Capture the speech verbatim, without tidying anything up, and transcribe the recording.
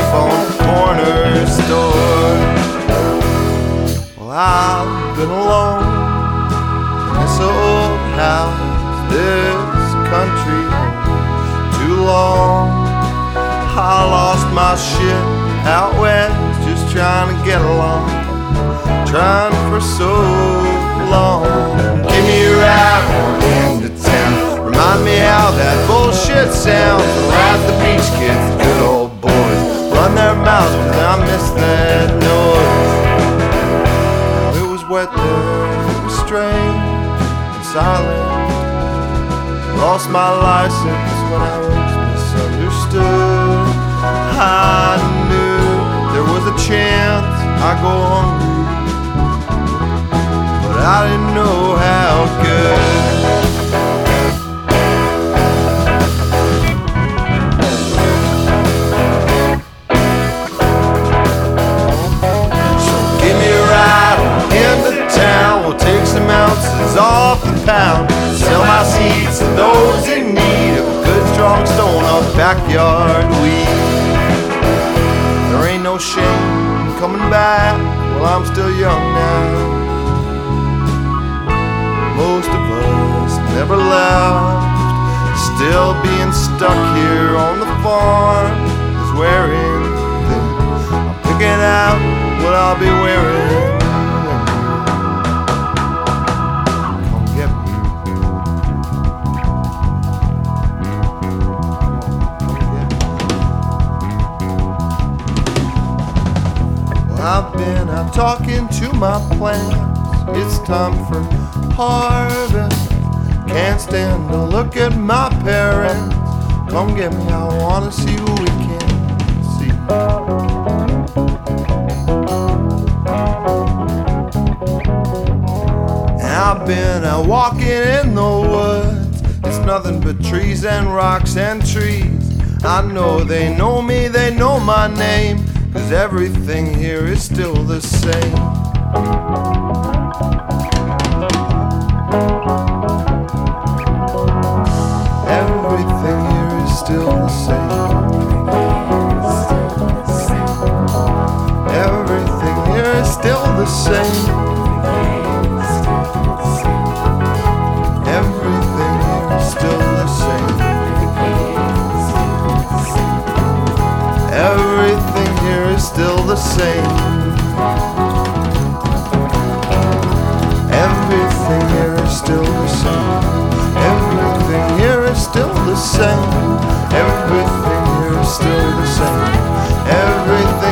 safe on the corner store. Well, I've been alone in this old house, this country too long. I lost my shit out west, just trying to get along, trying for so long. Give me a ride into town, remind me how that bullshit sounds. The laugh, the beach kids, the good old boys, run their mouths cause I miss that noise. It was wet there, it was strange and silent. Lost my license when I was misunderstood. I knew there was a chance I'd go hungry, but I didn't know how good. So give me a ride into town, we'll take some ounces off the pound, sell my seeds to those in need of a good strong stone of backyard weed. There ain't no shame in coming back, well I'm still young now. Most of us never left, still being stuck here on the farm is wearing thin. I'm picking out what I'll be wearing. I've been out talking to my plants, it's time for harvest. Can't stand to look at my parents, come get me, I wanna see what we can see. And I've been out walking in the woods, it's nothing but trees and rocks and trees. I know they know me, they know my name, cause everything here is still the same. Everything here is still the same. Everything here is still the same. Everything here is still the same. Everything here is still the same. Everything here is still the same. Everything here is still the same. Everything here is still the same. Everything